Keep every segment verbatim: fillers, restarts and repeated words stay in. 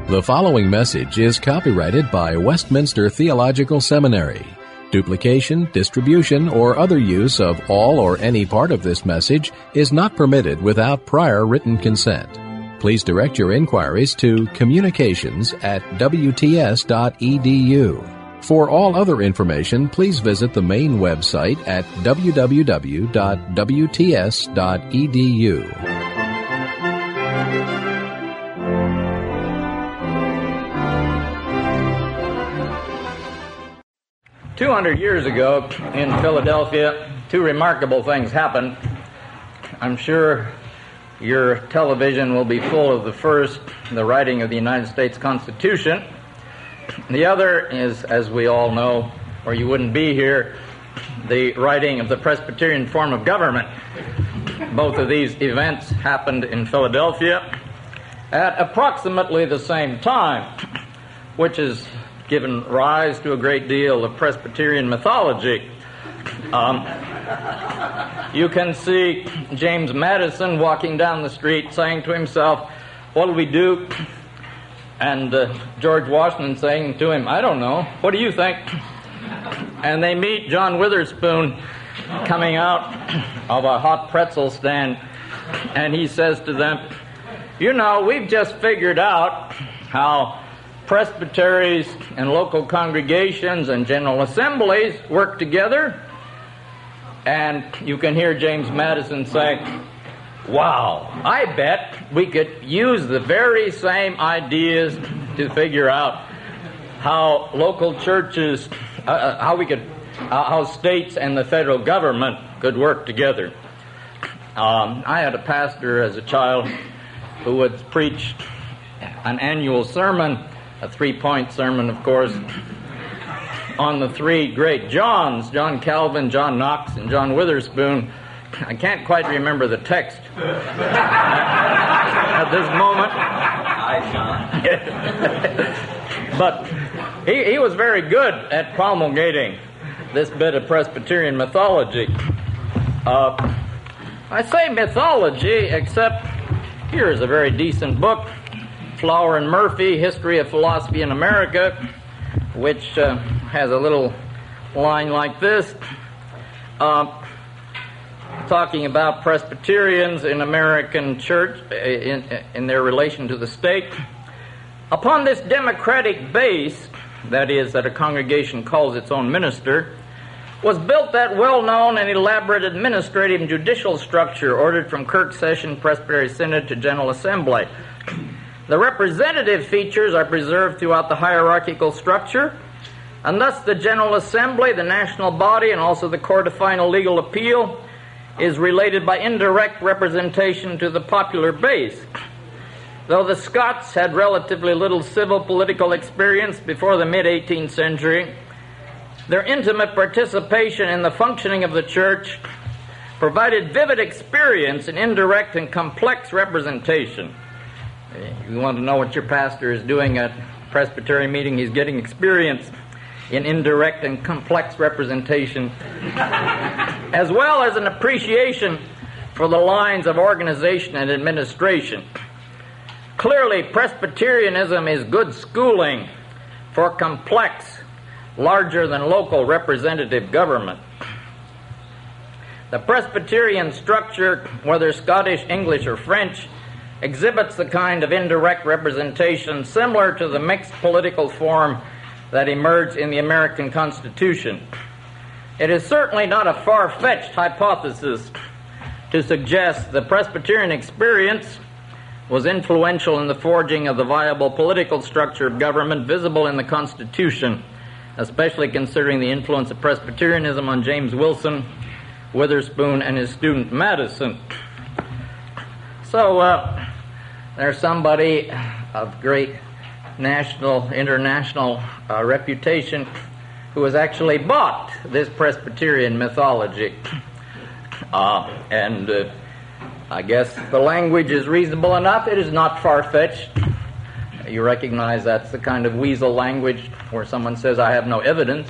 The following message is copyrighted by Westminster Theological Seminary. Duplication, distribution, or other use of all or any part of this message is not permitted without prior written consent. Please direct your inquiries to communications at w t s dot e d u. For all other information, please visit the main website at w w w dot w t s dot e d u. Two hundred years ago in Philadelphia, two remarkable things happened. I'm sure your television will be full of the first, the writing of the United States Constitution. The other is, as we all know, or you wouldn't be here, the writing of the Presbyterian form of government. Both of these events happened in Philadelphia at approximately the same time, which has given rise to a great deal of Presbyterian mythology. Um, you can see James Madison walking down the street saying to himself, "What'll we do?" And uh, George Washington saying to him, "I don't know. What do you think?" And they meet John Witherspoon coming out of a hot pretzel stand, and he says to them, "You know, we've just figured out how presbyteries and local congregations and general assemblies work together." And you can hear James Madison say, "Wow, I bet we could use the very same ideas to figure out how local churches, uh, how we could, uh, how states and the federal government could work together." Um, I had a pastor as a child who would preach an annual sermon, a three-point sermon, of course, on the three great Johns, John Calvin, John Knox, and John Witherspoon. I can't quite remember the text at this moment. Hi, John. But he, he was very good at promulgating this bit of Presbyterian mythology. Uh, I say mythology, except here is a very decent book, Flower and Murphy, History of Philosophy in America, which uh, has a little line like this, uh, talking about Presbyterians in American church, in, in their relation to the state. "Upon this democratic base, that is, that a congregation calls its own minister, was built that well-known and elaborate administrative and judicial structure ordered from Kirk Session, Presbytery Synod to General Assembly. The representative features are preserved throughout the hierarchical structure, and thus the General Assembly, the national body, and also the Court of Final Legal Appeal is related by indirect representation to the popular base. Though the Scots had relatively little civil political experience before the mid-eighteenth century, their intimate participation in the functioning of the church provided vivid experience in indirect and complex representation." You want to know what your pastor is doing at Presbyterian meeting? He's getting experience in indirect and complex representation, as well as an appreciation for the lines of organization and administration. Clearly, Presbyterianism is good schooling for complex, larger than local representative government. The Presbyterian structure, whether Scottish, English, or French, exhibits the kind of indirect representation similar to the mixed political form that emerged in the American Constitution. It is certainly not a far-fetched hypothesis to suggest the Presbyterian experience was influential in the forging of the viable political structure of government visible in the Constitution, especially considering the influence of Presbyterianism on James Wilson, Witherspoon, and his student Madison. So, uh, there's somebody of great national, international uh, reputation who has actually bought this Presbyterian mythology. Uh, and uh, I guess the language is reasonable enough. It is not far-fetched. You recognize that's the kind of weasel language where someone says, "I have no evidence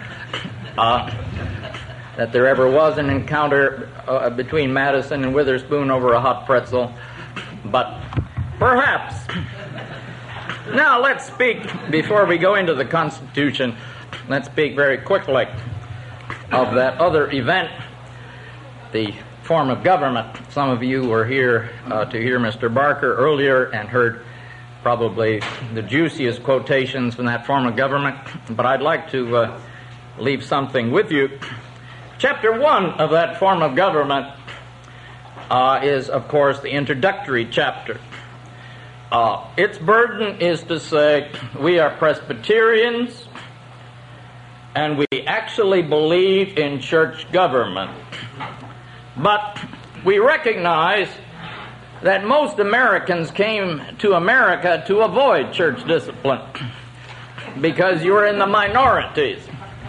uh, that there ever was an encounter uh, between Madison and Witherspoon over a hot pretzel." But perhaps Now let's speak, before we go into the Constitution, let's speak very quickly of that other event, the form of government. Some of you were here uh, to hear Mister Barker earlier and heard probably the juiciest quotations from that form of government, but I'd like to uh, leave something with you. Chapter one of that form of government uh, is, of course, the introductory chapter. Uh, its burden is to say we are Presbyterians and we actually believe in church government. But we recognize that most Americans came to America to avoid church discipline because you are in the minorities.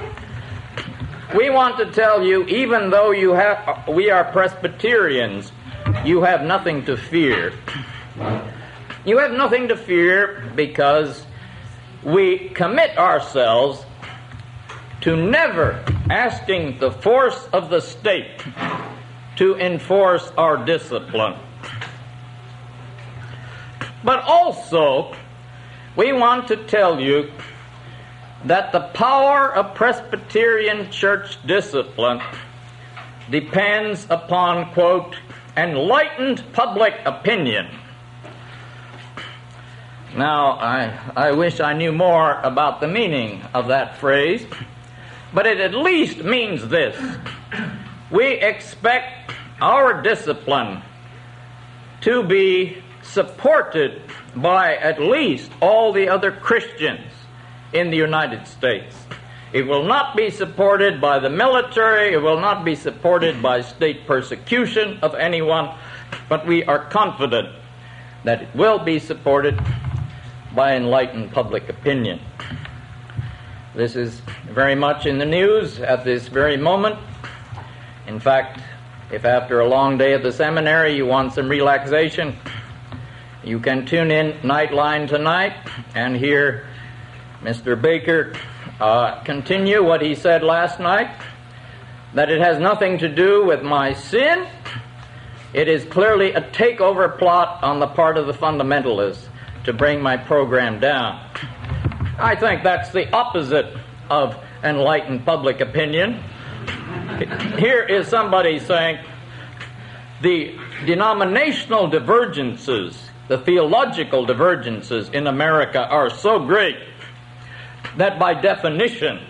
We want to tell you, even though you have, we are Presbyterians, you have nothing to fear. You have nothing to fear because we commit ourselves to never asking the force of the state to enforce our discipline. But also, we want to tell you that the power of Presbyterian church discipline depends upon, quote, enlightened public opinion. Now, I, I wish I knew more about the meaning of that phrase, but it at least means this. We expect our discipline to be supported by at least all the other Christians in the United States. It will not be supported by the military, it will not be supported by state persecution of anyone, but we are confident that it will be supported by enlightened public opinion. This is very much in the news at this very moment. In fact, if after a long day at the seminary you want some relaxation, you can tune in Nightline tonight and hear Mister Baker uh, continue what he said last night, that it has nothing to do with my sin. It is clearly a takeover plot on the part of the fundamentalists to bring my program down. I think that's the opposite of enlightened public opinion. Here is somebody saying the denominational divergences, the theological divergences in America are so great that by definition,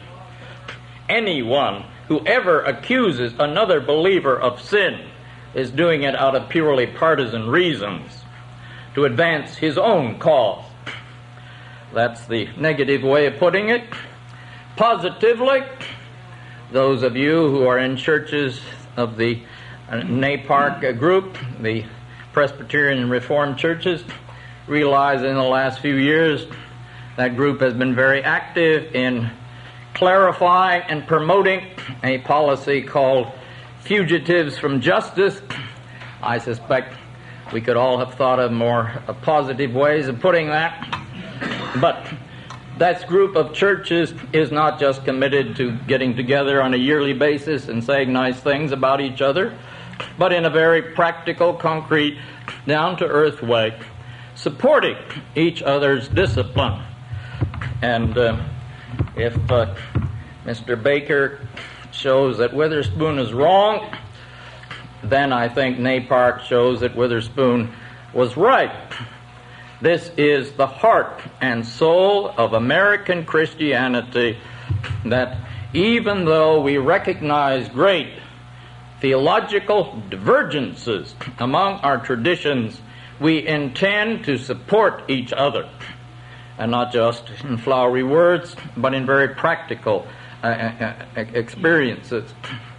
anyone who ever accuses another believer of sin is doing it out of purely partisan reasons to advance his own cause. That's the negative way of putting it. Positively, those of you who are in churches of the NAPARC group, the Presbyterian and Reformed churches, realize in the last few years that group has been very active in clarifying and promoting a policy called fugitives from justice. I suspect we could all have thought of more uh, positive ways of putting that. But that group of churches is not just committed to getting together on a yearly basis and saying nice things about each other, but in a very practical, concrete, down-to-earth way, supporting each other's discipline. And uh, if uh, Mister Baker shows that Witherspoon is wrong, then I think NAPARC shows that Witherspoon was right. This is the heart and soul of American Christianity, that even though we recognize great theological divergences among our traditions, we intend to support each other, and not just in flowery words, but in very practical uh, experiences.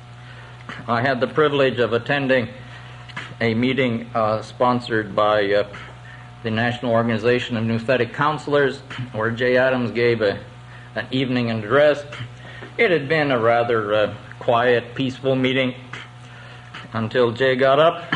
I had the privilege of attending a meeting uh, sponsored by uh, the National Organization of Nouthetic Counselors, where Jay Adams gave a, an evening address. It had been a rather uh, quiet, peaceful meeting until Jay got up.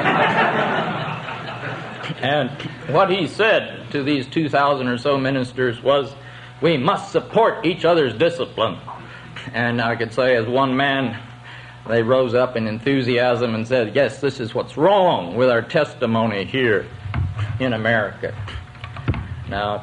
And what he said to these two thousand or so ministers was, we must support each other's discipline. And I could say, as one man, they rose up in enthusiasm and said, yes, this is what's wrong with our testimony here in America. Now,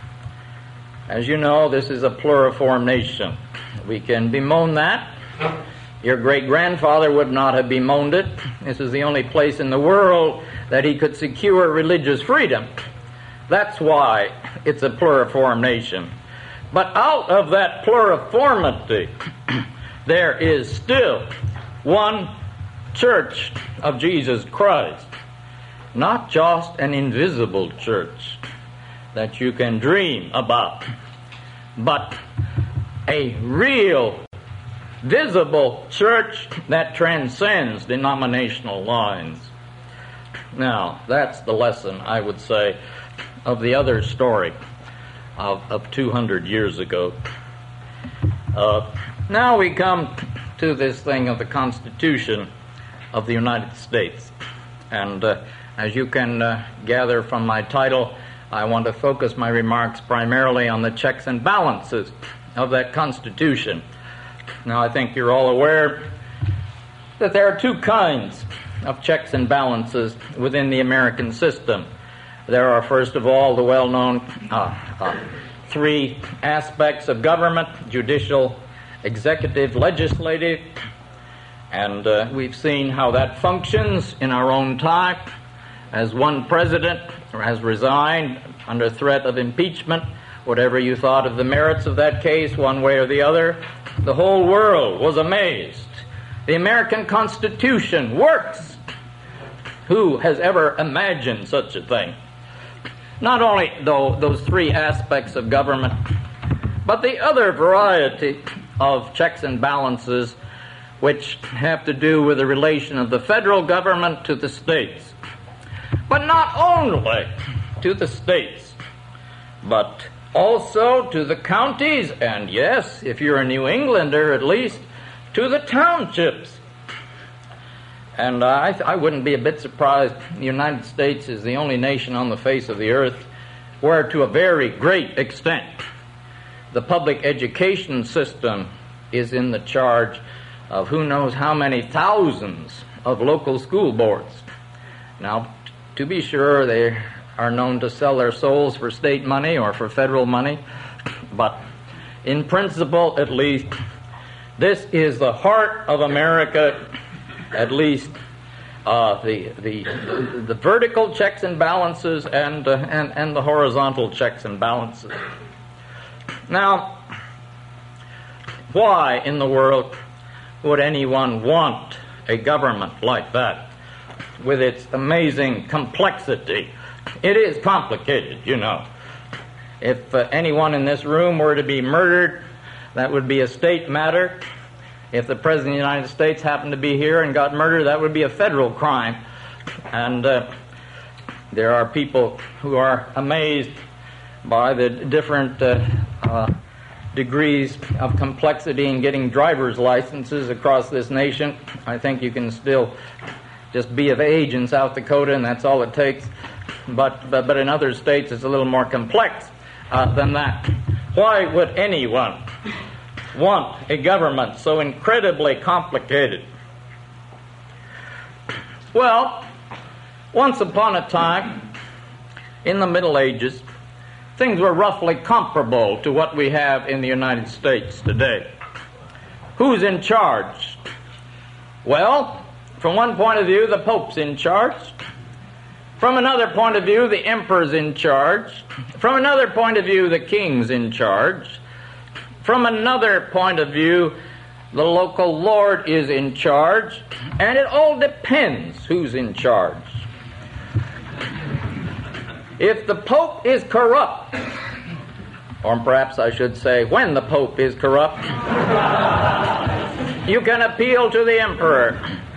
as you know, this is a pluriform nation. We can bemoan that. Your great-grandfather would not have bemoaned it. This is the only place in the world that he could secure religious freedom. That's why it's a pluriform nation. But out of that pluriformity, there is still one church of Jesus Christ. Not just an invisible church that you can dream about, but a real, visible church that transcends denominational lines. Now, that's the lesson, I would say, of the other story of, of two hundred years ago. Uh, now we come to this thing of the Constitution of the United States. And uh, as you can uh, gather from my title, I want to focus my remarks primarily on the checks and balances of that Constitution. Now, I think you're all aware that there are two kinds of checks and balances within the American system. There are, first of all, the well-known uh, uh, three aspects of government: judicial, executive, legislative. And uh, we've seen how that functions in our own time, as one president has resigned under threat of impeachment. Whatever you thought of the merits of that case, one way or the other, the whole world was amazed. The American Constitution works. Who has ever imagined such a thing? Not only, though, those three aspects of government, but the other variety of checks and balances which have to do with the relation of the federal government to the states. But not only to the states, but also to the counties, and yes, if you're a New Englander at least, to the townships. And uh, I, th- I wouldn't be a bit surprised. The United States is the only nation on the face of the earth where, to a very great extent, the public education system is in the charge of who knows how many thousands of local school boards. Now, t- to be sure, they are known to sell their souls for state money or for federal money, but in principle, at least, this is the heart of America. At least uh, the, the the vertical checks and balances and, uh, and and the horizontal checks and balances. Now, why in the world would anyone want a government like that with its amazing complexity? It is complicated, you know. If uh, anyone in this room were to be murdered, that would be a state matter. If the President of the United States happened to be here and got murdered, that would be a federal crime. And uh, there are people who are amazed by the different uh, uh, degrees of complexity in getting driver's licenses across this nation. I think you can still just be of age in South Dakota, and that's all it takes. But but, but in other states, it's a little more complex uh, than that. Why would anyone want a government so incredibly complicated? Well, once upon a time, in the Middle Ages, things were roughly comparable to what we have in the United States today. Who's in charge? Well, from one point of view, the Pope's in charge. From another point of view, the Emperor's in charge. From another point of view, the King's in charge. From another point of view, the local lord is in charge, and it all depends who's in charge. If the Pope is corrupt, or perhaps I should say, when the Pope is corrupt, you can appeal to the Emperor.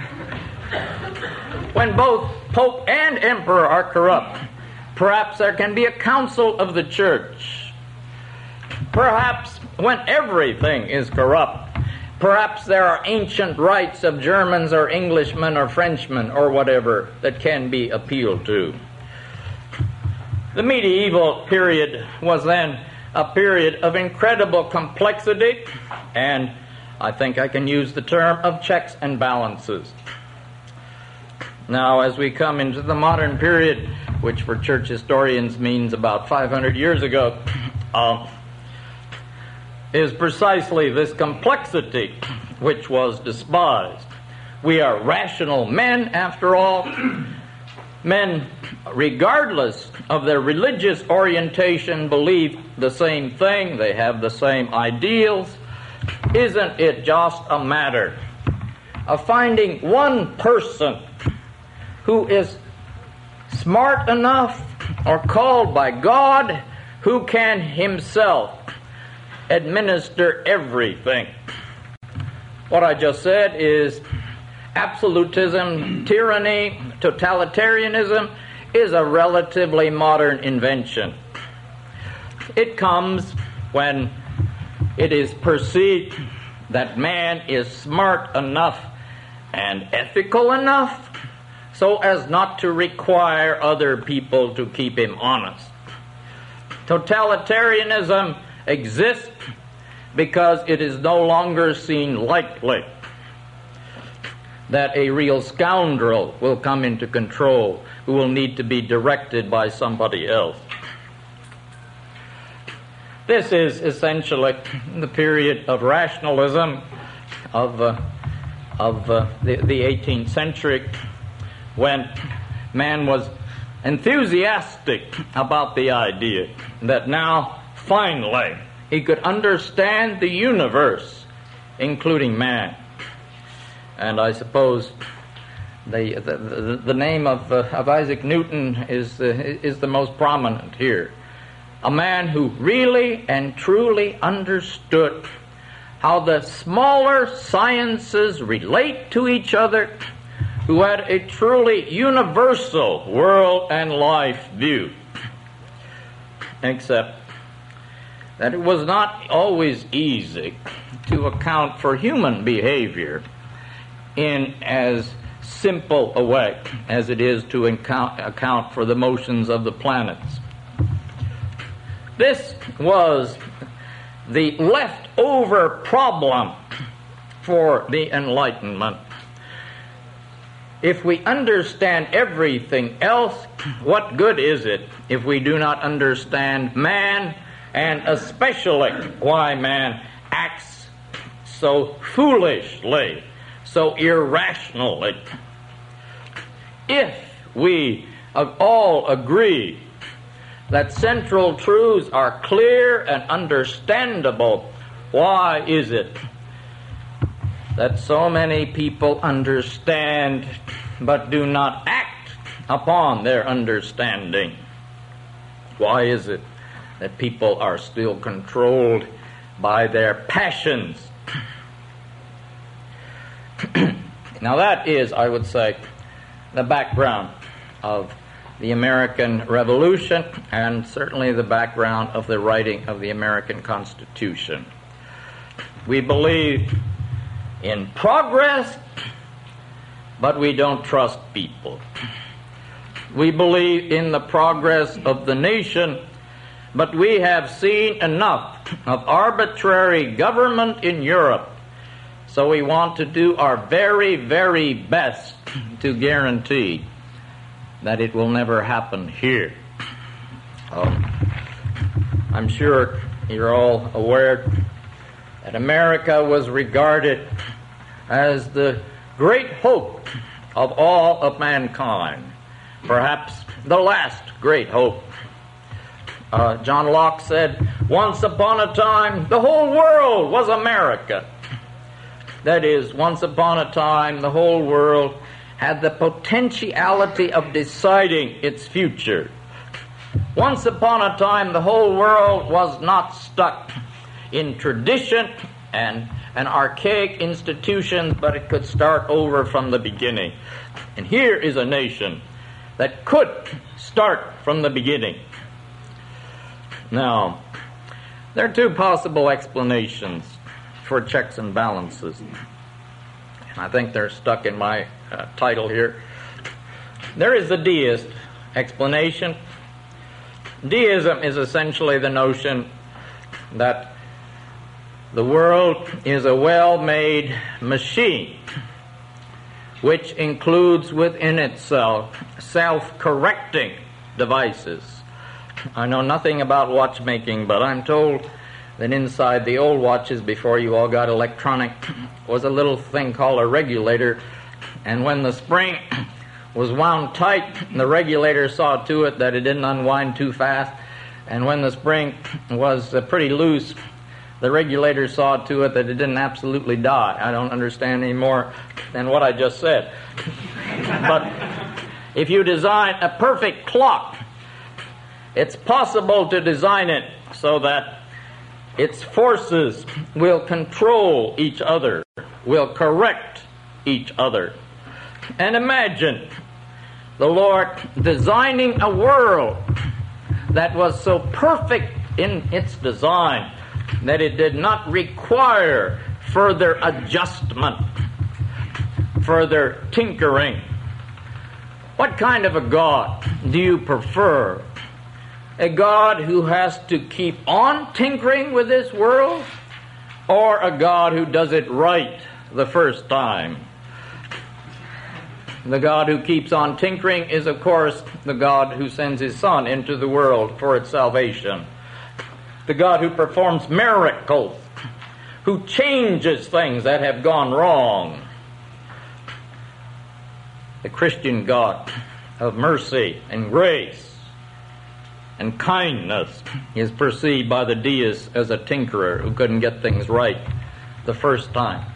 When both Pope and Emperor are corrupt, perhaps there can be a council of the Church. Perhaps when everything is corrupt, perhaps there are ancient rights of Germans or Englishmen or Frenchmen or whatever that can be appealed to. The medieval period was then a period of incredible complexity, and I think I can use the term of checks and balances. Now, as we come into the modern period, which for church historians means about five hundred years ago, uh, is precisely this complexity which was despised. We are rational men, after all. Men, regardless of their religious orientation, believe the same thing. They have the same ideals. Isn't it just a matter of finding one person who is smart enough or called by God who can himself administer everything? What I just said is absolutism, tyranny, totalitarianism is a relatively modern invention. It comes when it is perceived that man is smart enough and ethical enough so as not to require other people to keep him honest. Totalitarianism exists because it is no longer seen likely that a real scoundrel will come into control who will need to be directed by somebody else. This is essentially the period of rationalism of, uh, of uh, the, the eighteenth century, when man was enthusiastic about the idea that now, finally, he could understand the universe, including man. And I suppose the the, the, the name of, uh, of Isaac Newton is, uh, is the most prominent here. A man who really and truly understood how the smaller sciences relate to each other, who had a truly universal world and life view. Except that it was not always easy to account for human behavior in as simple a way as it is to account, account for the motions of the planets. This was the leftover problem for the Enlightenment. If we understand everything else, what good is it if we do not understand man, and especially why man acts so foolishly, so irrationally? If we all agree that central truths are clear and understandable, why is it that so many people understand but do not act upon their understanding? Why is it that people are still controlled by their passions? Now that is, I would say, the background of the American Revolution, and certainly the background of the writing of the American Constitution. We believe in progress, but we don't trust people. We believe in the progress of the nation, but we have seen enough of arbitrary government in Europe, so we want to do our very, very best to guarantee that it will never happen here. Um, I'm sure you're all aware that America was regarded as the great hope of all of mankind, perhaps the last great hope. Uh, John Locke said, once upon a time, the whole world was America. That is, once upon a time, the whole world had the potentiality of deciding its future. Once upon a time, the whole world was not stuck in tradition and an archaic institution, but it could start over from the beginning. And here is a nation that could start from the beginning. Now, there are two possible explanations for checks and balances. And I think they're stuck in my uh, title here. There is the deist explanation. Deism is essentially the notion that the world is a well-made machine which includes within itself self-correcting devices. I know nothing about watchmaking, but I'm told that inside the old watches, before you all got electronic, was a little thing called a regulator, and when the spring was wound tight, the regulator saw to it that it didn't unwind too fast, and when the spring was uh, pretty loose, the regulator saw to it that it didn't absolutely die. I don't understand any more than what I just said. But if you design a perfect clock, it's possible to design it so that its forces will control each other, will correct each other. And imagine the Lord designing a world that was so perfect in its design that it did not require further adjustment, further tinkering. What kind of a God do you prefer? A God who has to keep on tinkering with this world, or a God who does it right the first time? The God who keeps on tinkering is, of course, the God who sends His Son into the world for its salvation. The God who performs miracles, who changes things that have gone wrong. The Christian God of mercy and grace and kindness is perceived by the deists as a tinkerer who couldn't get things right the first time.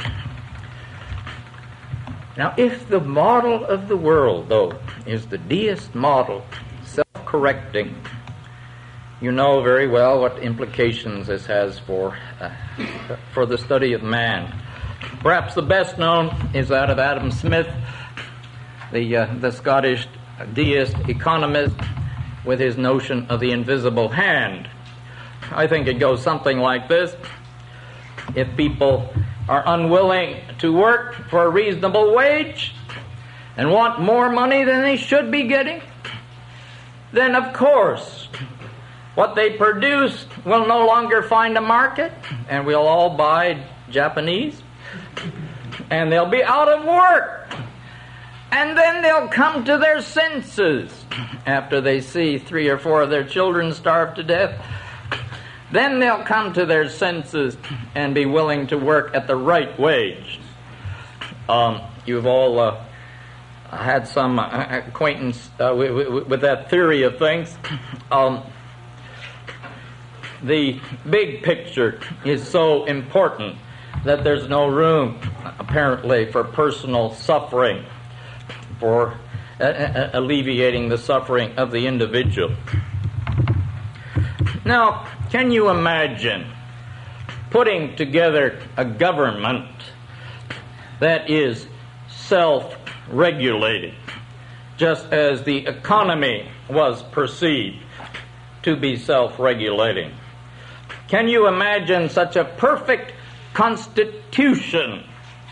Now, if the model of the world, though, is the deist model, self-correcting, you know very well what implications this has for uh, for the study of man. Perhaps the best known is that of Adam Smith, the uh, the Scottish deist economist, with his notion of the invisible hand. I think it goes something like this: if people are unwilling to work for a reasonable wage and want more money than they should be getting, then of course what they produce will no longer find a market, and we'll all buy Japanese, and they'll be out of work. And then they'll come to their senses after they see three or four of their children starve to death. Then they'll come to their senses and be willing to work at the right wage. Um, you've all uh, had some acquaintance uh, with, with, with that theory of things. Um, the big picture is so important that there's no room, apparently, for personal suffering, for uh, uh, alleviating the suffering of the individual. Now, can you imagine putting together a government that is self-regulated, just as the economy was perceived to be self-regulating? Can you imagine such a perfect constitution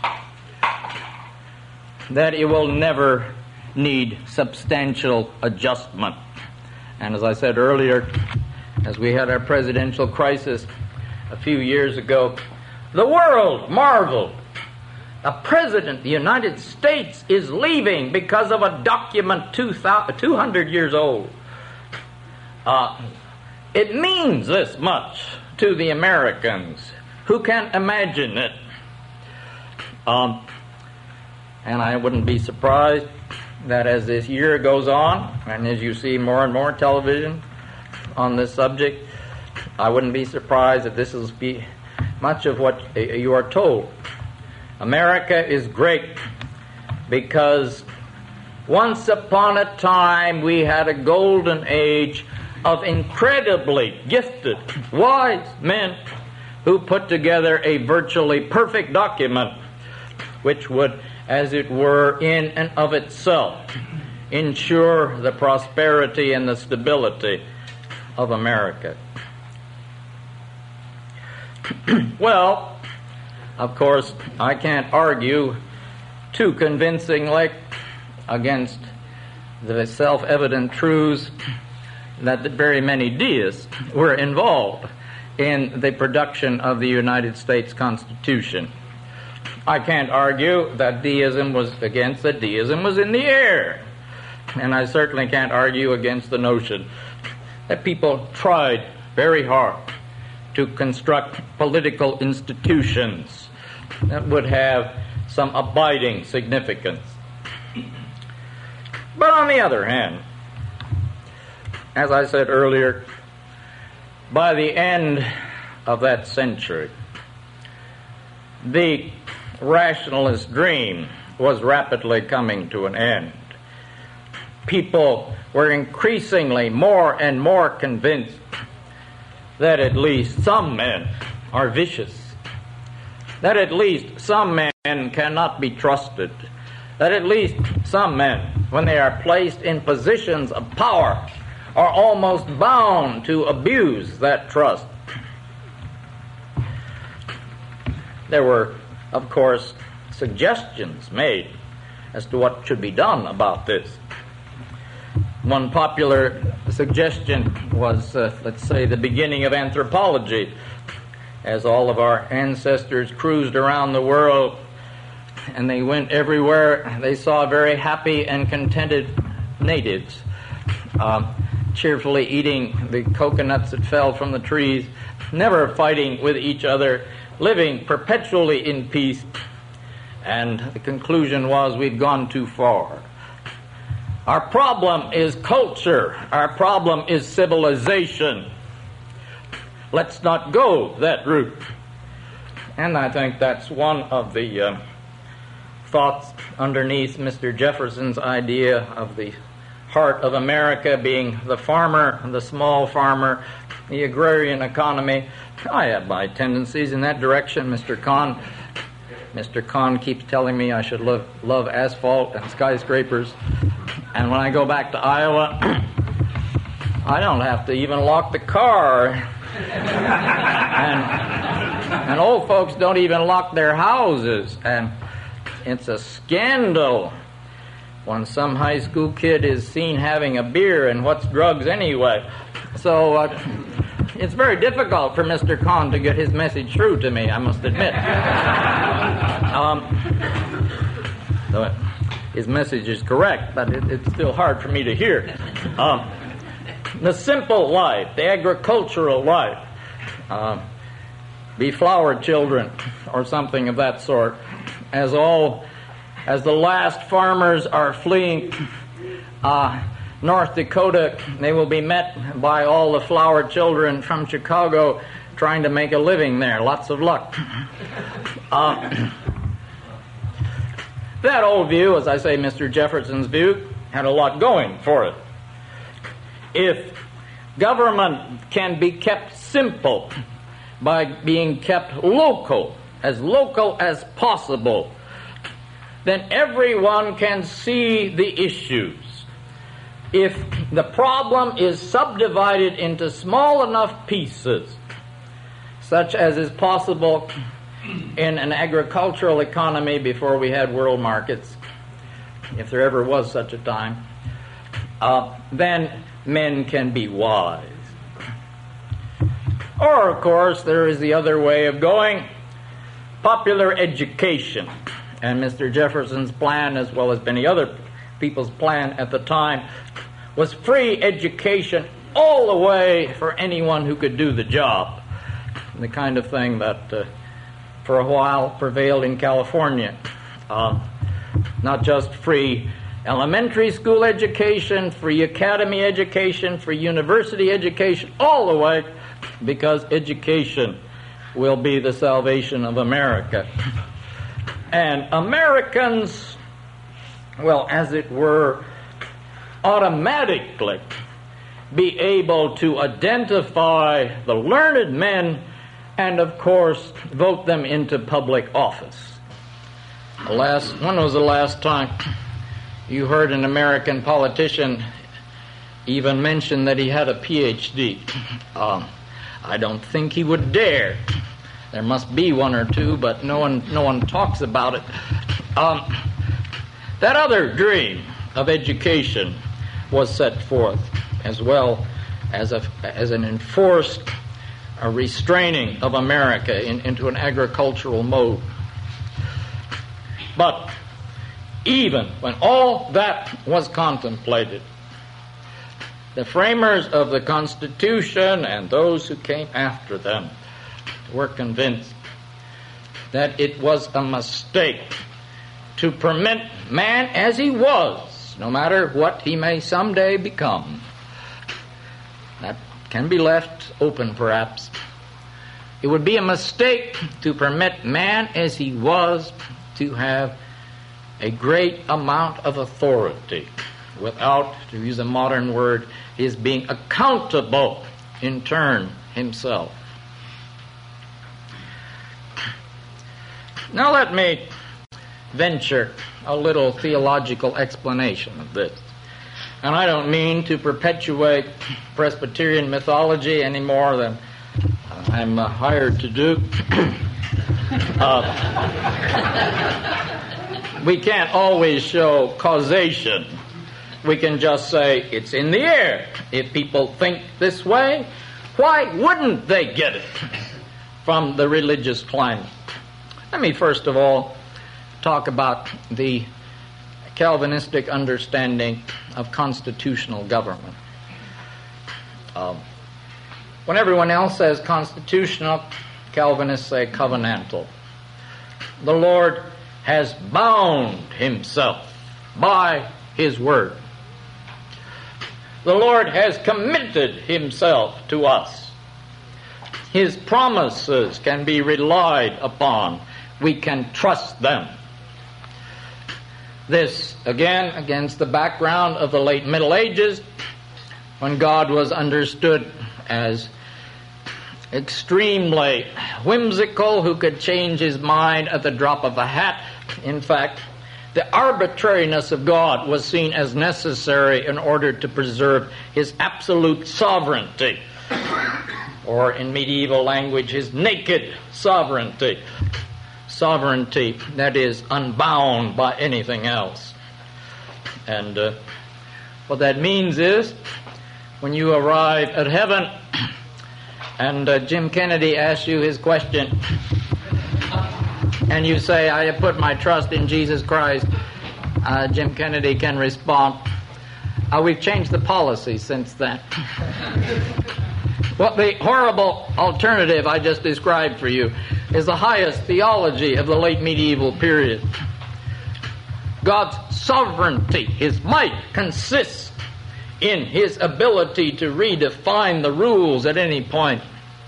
that it will never need substantial adjustment? And as I said earlier, as we had our presidential crisis a few years ago, the world marveled. A president of the United States is leaving because of a document two hundred years old. Uh, it means this much to the Americans. Who can imagine it? Um, and I wouldn't be surprised that as this year goes on, and as you see more and more television on this subject, I wouldn't be surprised that this will be much of what you are told. America is great because once upon a time we had a golden age of incredibly gifted, wise men who put together a virtually perfect document which would, as it were, in and of itself, ensure the prosperity and the stability of America. Well, of course, I can't argue too convincingly against the self-evident truths that very many deists were involved in the production of the United States Constitution. I can't argue that deism was against that deism was in the air. and I certainly can't argue against the notion that people tried very hard to construct political institutions that would have some abiding significance. But on the other hand, as I said earlier, by the end of that century, the rationalist dream was rapidly coming to an end. People were increasingly more and more convinced that at least some men are vicious, that at least some men cannot be trusted, that at least some men, when they are placed in positions of power, are almost bound to abuse that trust. There were, of course, suggestions made as to what should be done about this. One popular suggestion was, uh, let's say, the beginning of anthropology. As all of our ancestors cruised around the world and they went everywhere, they saw very happy and contented natives, uh, cheerfully eating the coconuts that fell from the trees, never fighting with each other, living perpetually in peace. And the conclusion was, we've gone too far. Our problem is culture. Our problem is civilization. Let's not go that route. And I think that's one of the uh, thoughts underneath Mister Jefferson's idea of the heart of America being the farmer, the small farmer, the agrarian economy. I have my tendencies in that direction. Mister Kahn, Mister Kahn keeps telling me I should love, love asphalt and skyscrapers. And when I go back to Iowa, I don't have to even lock the car. and, and old folks don't even lock their houses. And it's a scandal when some high school kid is seen having a beer, and what's drugs anyway? So uh, it's very difficult for Mister Kahn to get his message through to me, I must admit. um, so his message is correct, but it, it's still hard for me to hear. Um, the simple life, the agricultural life, uh, be flower children or something of that sort, as all as the last farmers are fleeing uh, North Dakota, they will be met by all the flower children from Chicago trying to make a living there. Lots of luck. Uh, that old view, as I say, Mister Jefferson's view, had a lot going for it. If government can be kept simple by being kept local, as local as possible, then everyone can see the issues. If the problem is subdivided into small enough pieces, such as is possible in an agricultural economy before we had world markets, if there ever was such a time, uh, then men can be wise. Or, of course, there is the other way of going, popular education. And Mister Jefferson's plan, as well as many other people's plan at the time, was free education all the way for anyone who could do the job. The kind of thing that uh, for a while prevailed in California. Uh, not just free elementary school education, free academy education, free university education, all the way, because education will be the salvation of America. And Americans, well, as it were, automatically be able to identify the learned men and, of course, vote them into public office. The last, when was the last time you heard an American politician even mention that he had a P H D? Um, I don't think he would dare. There must be one or two, but no one, no one talks about it. Um, that other dream of education was set forth, as well as a, as an enforced a restraining of America in, into an agricultural mode. But even when all that was contemplated, the framers of the Constitution and those who came after them were convinced that it was a mistake to permit man as he was, no matter what he may someday become. That can be left open, perhaps. It would be a mistake to permit man as he was to have a great amount of authority without, to use a modern word, his being accountable in turn himself. Now let me venture a little theological explanation of this. And I don't mean to perpetuate Presbyterian mythology any more than I'm uh, hired to do. uh, we can't always show causation. We can just say it's in the air. If people think this way, why wouldn't they get it from the religious climate? Let me first of all talk about the Calvinistic understanding of constitutional government. Um, when everyone else says constitutional, Calvinists say covenantal. The Lord has bound himself by his word. The Lord has committed himself to us. His promises can be relied upon. We can trust them. This, again, against the background of the late Middle Ages, when God was understood as extremely whimsical, who could change his mind at the drop of a hat. In fact, the arbitrariness of God was seen as necessary in order to preserve his absolute sovereignty, or in medieval language, his naked sovereignty. Sovereignty that is unbound by anything else. And uh, what that means is, when you arrive at heaven and uh, Jim Kennedy asks you his question, and you say, I have put my trust in Jesus Christ, uh, Jim Kennedy can respond, uh, we've changed the policy since then. What the horrible alternative I just described for you is the highest theology of the late medieval period. God's sovereignty, his might, consists in his ability to redefine the rules at any point.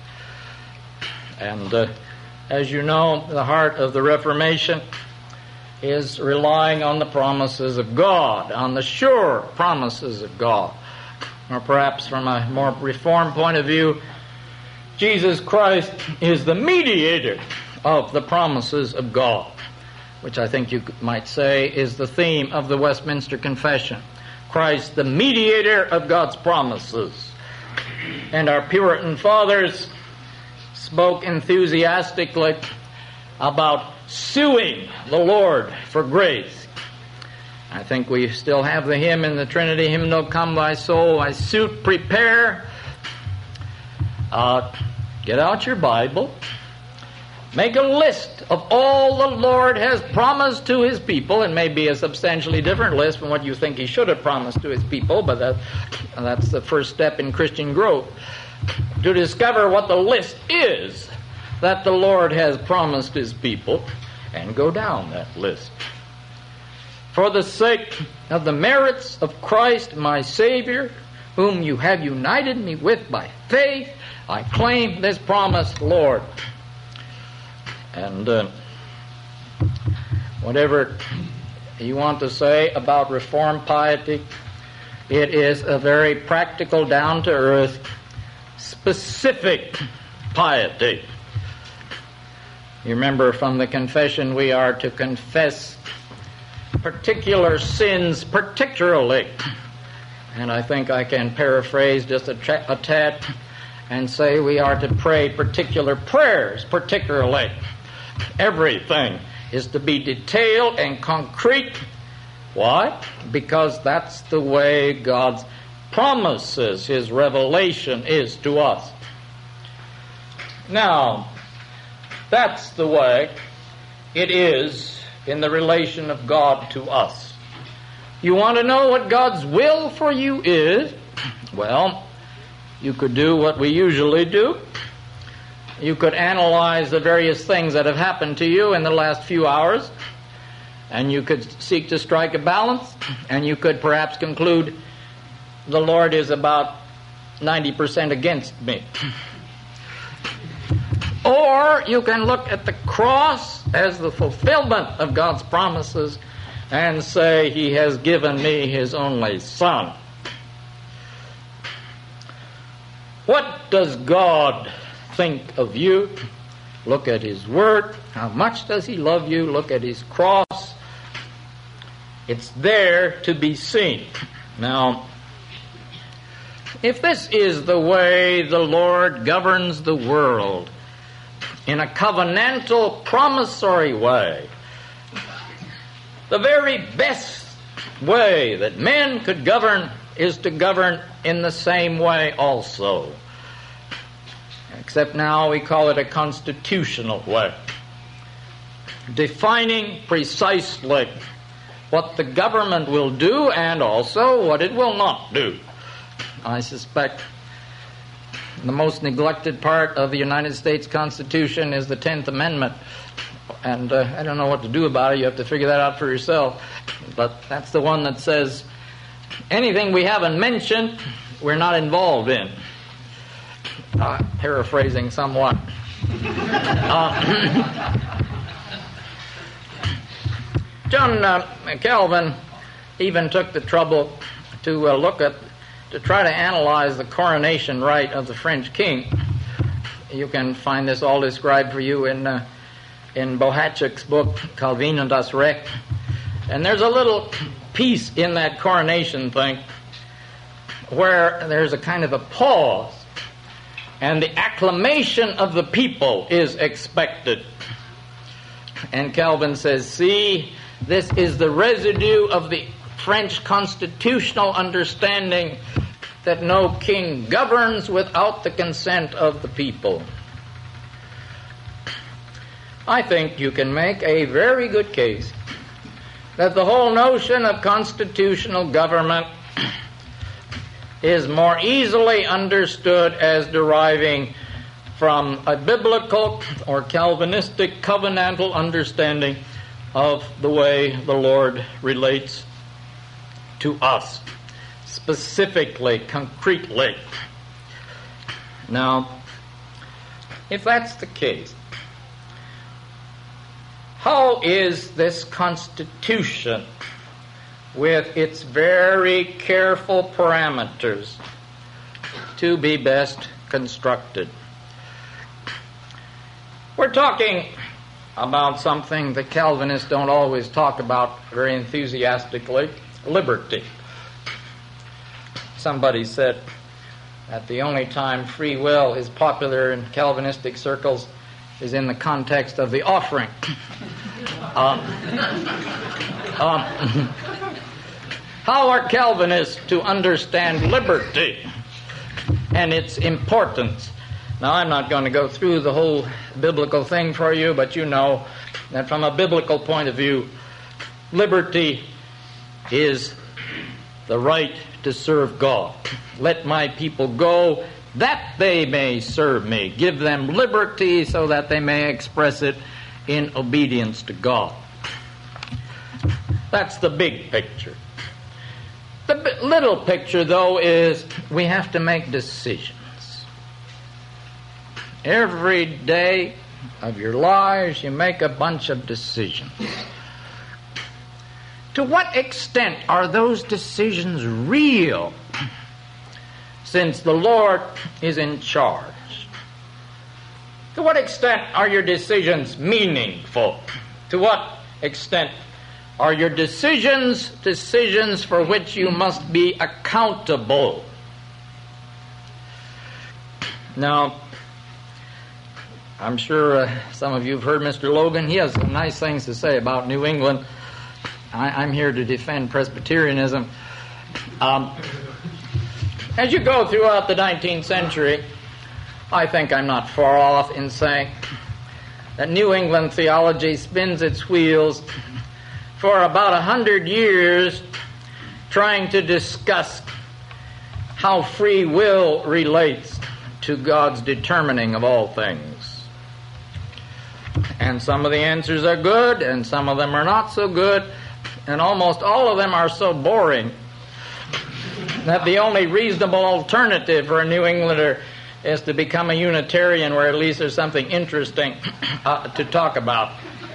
And uh, as you know, the heart of the Reformation is relying on the promises of God, on the sure promises of God. Or perhaps from a more Reformed point of view, Jesus Christ is the mediator of the promises of God, which I think you might say is the theme of the Westminster Confession. Christ, the mediator of God's promises. And our Puritan fathers spoke enthusiastically about suing the Lord for grace. I think we still have the hymn in the Trinity hymnal, Come Thy Soul, Thy Suit Prepare. Uh, get out your Bible. Make a list of all the Lord has promised to his people. It may be a substantially different list from what you think he should have promised to his people, but that, that's the first step in Christian growth. To discover what the list is that the Lord has promised his people, and go down that list. For the sake of the merits of Christ, my Savior, whom you have united me with by faith, I claim this promise, Lord. And uh, whatever you want to say about Reformed piety, it is a very practical, down-to-earth, specific piety. You remember from the confession we are to confess particular sins particularly. And I think I can paraphrase just a, tra- a tad and say we are to pray particular prayers particularly. Everything is to be detailed and concrete. Why? Because that's the way God's promises, his revelation is to us. Now, that's the way it is in the relation of God to us. You want to know what God's will for you is? Well, you could do what we usually do. You could analyze the various things that have happened to you in the last few hours, and you could seek to strike a balance, and you could perhaps conclude the Lord is about ninety percent against me. Or you can look at the cross as the fulfillment of God's promises and say, He has given me His only Son. What does God think of you? Look at His Word. How much does He love you? Look at His cross. It's there to be seen. Now, if this is the way the Lord governs the world, in a covenantal, promissory way, the very best way that men could govern is to govern in the same way also. Except now we call it a constitutional way, defining precisely what the government will do and also what it will not do. I suspect the most neglected part of the United States Constitution is the tenth Amendment. And uh, I don't know what to do about it. You have to figure that out for yourself. But that's the one that says anything we haven't mentioned, we're not involved in. Uh, paraphrasing somewhat. Uh, John uh, Calvin even took the trouble to uh, look at to try to analyze the coronation rite of the French king. You can find this all described for you in uh, in Bohacic's book, Calvin und das Recht. And there's a little piece in that coronation thing where there's a kind of a pause, and the acclamation of the people is expected. And Calvin says, see, this is the residue of the French constitutional understanding that no king governs without the consent of the people. I think you can make a very good case that the whole notion of constitutional government is more easily understood as deriving from a biblical or Calvinistic covenantal understanding of the way the Lord relates to us, specifically, concretely. Now, if that's the case, how is this Constitution, with its very careful parameters, to be best constructed? We're talking about something the Calvinists don't always talk about very enthusiastically: liberty. Somebody said that the only time free will is popular in Calvinistic circles is in the context of the offering. um, um, how are Calvinists to understand liberty and its importance? Now, I'm not going to go through the whole biblical thing for you, but you know that from a biblical point of view, liberty is the right to serve God. Let my people go that they may serve me. Give them liberty so that they may express it in obedience to God. That's the big picture. The b- little picture, though, is we have to make decisions. Every day of your lives, you make a bunch of decisions. To what extent are those decisions real, since the Lord is in charge? To what extent are your decisions meaningful? To what extent are your decisions decisions for which you must be accountable? Now, I'm sure uh, some of you have heard Mister Logan. He has some nice things to say about New England. I, I'm here to defend Presbyterianism. Um, as you go throughout the nineteenth century, I think I'm not far off in saying that New England theology spins its wheels for about a hundred years trying to discuss how free will relates to God's determining of all things. And some of the answers are good, and some of them are not so good, and almost all of them are so boring that the only reasonable alternative for a New Englander is to become a Unitarian, where at least there's something interesting uh, to talk about.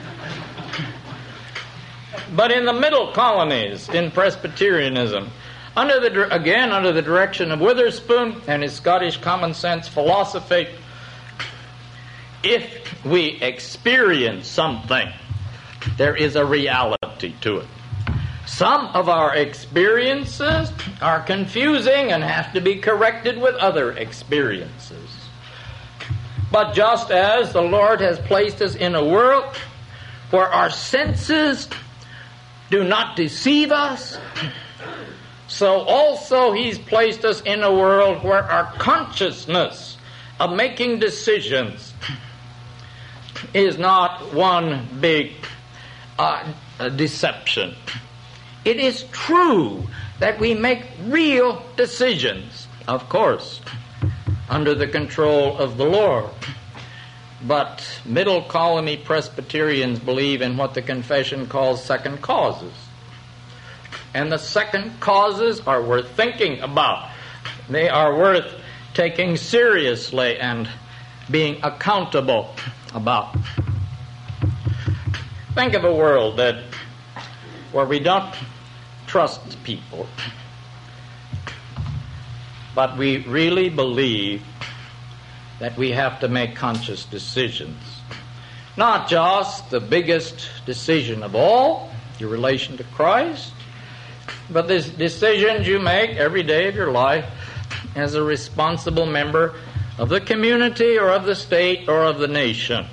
But in the middle colonies, in Presbyterianism, under the again under the direction of Witherspoon and his Scottish common sense philosophy, if we experience something, there is a reality to it. Some of our experiences are confusing and have to be corrected with other experiences. But just as the Lord has placed us in a world where our senses do not deceive us, so also He's placed us in a world where our consciousness of making decisions is not one big uh, deception. It is true that we make real decisions, of course, under the control of the Lord. But middle colony Presbyterians believe in what the confession calls second causes. And the second causes are worth thinking about. They are worth taking seriously and being accountable about. Think of a world that where we don't trust people, but we really believe that we have to make conscious decisions. Not just the biggest decision of all, your relation to Christ, but the decisions you make every day of your life as a responsible member of the community or of the state or of the nation.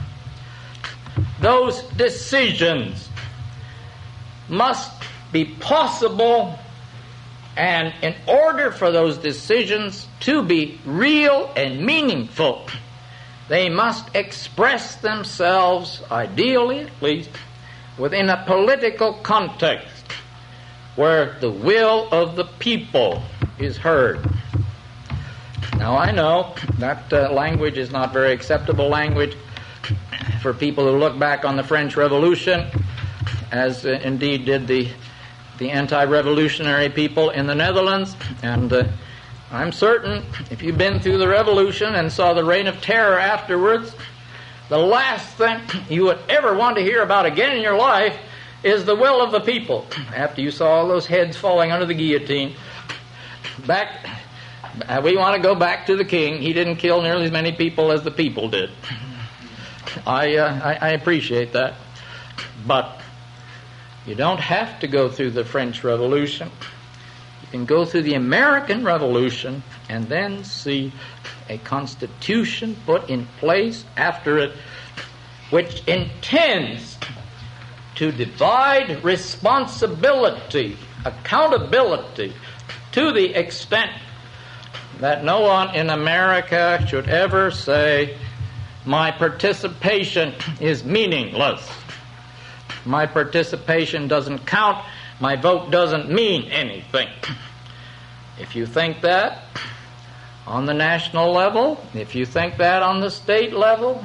Those decisions must be possible, and in order for those decisions to be real and meaningful, they must express themselves, ideally at least, within a political context where the will of the people is heard. Now I know that uh, language is not very acceptable language for people who look back on the French Revolution, as uh, indeed did the the anti-revolutionary people in the Netherlands. And uh, I'm certain if you've been through the revolution and saw the reign of terror afterwards, the last thing you would ever want to hear about again in your life is the will of the people. After you saw all those heads falling under the guillotine, back, uh, we want to go back to the king. He didn't kill nearly as many people as the people did. I, uh, I, I appreciate that. But you don't have to go through the French Revolution. You can go through the American Revolution and then see a constitution put in place after it which intends to divide responsibility, accountability, to the extent that no one in America should ever say, my participation is meaningless. My participation doesn't count. My vote doesn't mean anything. If you think that on the national level, if you think that on the state level,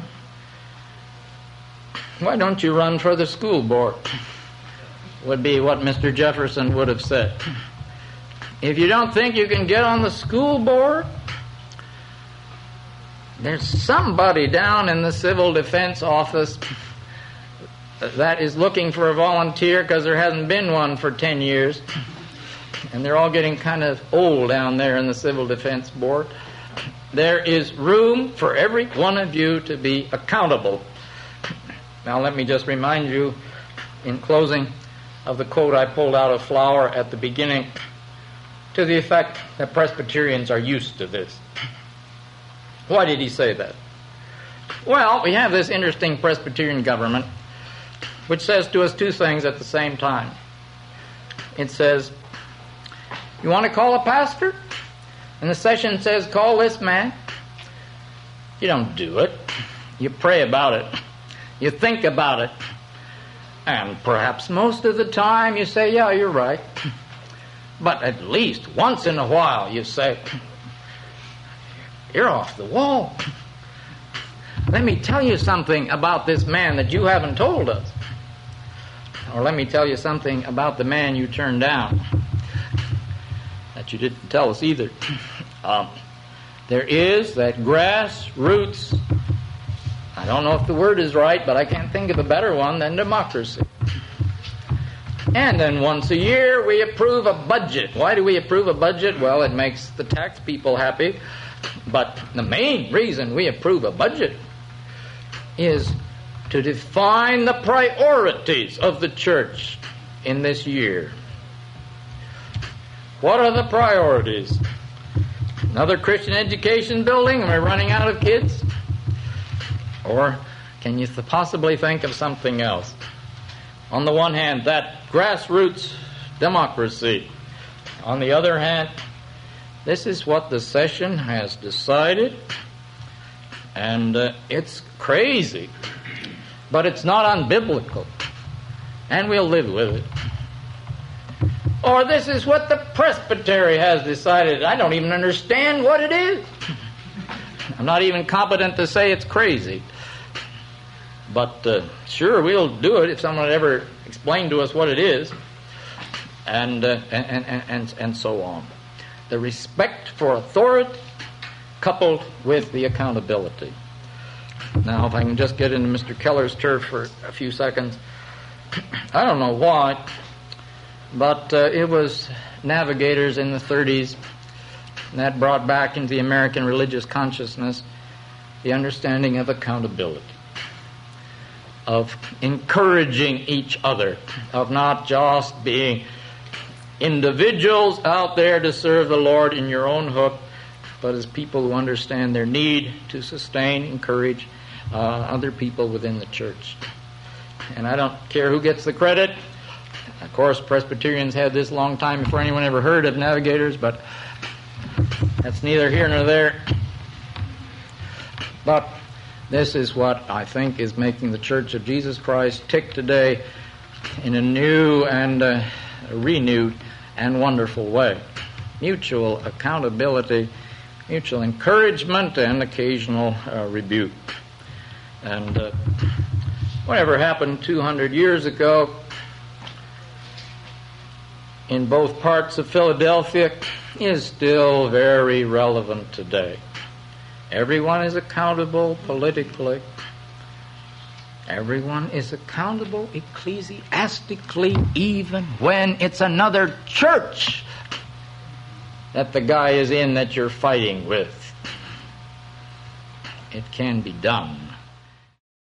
why don't you run for the school board? Would be what Mister Jefferson would have said. If you don't think you can get on the school board, there's somebody down in the civil defense office that is looking for a volunteer because there hasn't been one for ten years. And they're all getting kind of old down there in the Civil Defense Board. There is room for every one of you to be accountable. Now let me just remind you in closing of the quote I pulled out of Flower at the beginning, to the effect that Presbyterians are used to this. Why did he say that? Well, we have this interesting Presbyterian government which says to us two things at the same time. It says, you want to call a pastor? And the session says, call this man. You don't do it. You pray about it. You think about it. And perhaps most of the time you say, yeah, you're right. But at least once in a while you say, you're off the wall. Let me tell you something about this man that you haven't told us. Or let me tell you something about the man you turned down that you didn't tell us either. Um, there is that grassroots, I don't know if the word is right, but I can't think of a better one than democracy. And then once a year we approve a budget. Why do we approve a budget? Well, it makes the tax people happy. But the main reason we approve a budget is to define the priorities of the church in this year. What are the priorities? Another Christian education building? Am I running out of kids? Or can you possibly think of something else? On the one hand, that grassroots democracy. On the other hand, this is what the session has decided, and uh, it's crazy, but it's not unbiblical, and we'll live with it. Or this is what the presbytery has decided. I don't even understand what it is. I'm not even competent to say it's crazy. But uh, sure, we'll do it if someone would ever explain to us what it is, and, uh, and, and, and, and so on. The respect for authority coupled with the accountability. Now, if I can just get into Mister Keller's turf for a few seconds. I don't know why, but uh, it was navigators in the thirties that brought back into the American religious consciousness the understanding of accountability, of encouraging each other, of not just being individuals out there to serve the Lord in your own hook, but as people who understand their need to sustain, encourage uh, other people within the church. And I don't care who gets the credit. Of course, Presbyterians had this long time before anyone ever heard of navigators, but that's neither here nor there. But this is what I think is making the Church of Jesus Christ tick today in a new and uh, renewed and wonderful way. Mutual accountability, mutual encouragement, and occasional uh, rebuke. And uh, whatever happened two hundred years ago in both parts of Philadelphia is still very relevant today. Everyone is accountable politically. Everyone is accountable ecclesiastically, even when it's another church that the guy is in that you're fighting with. It can be done.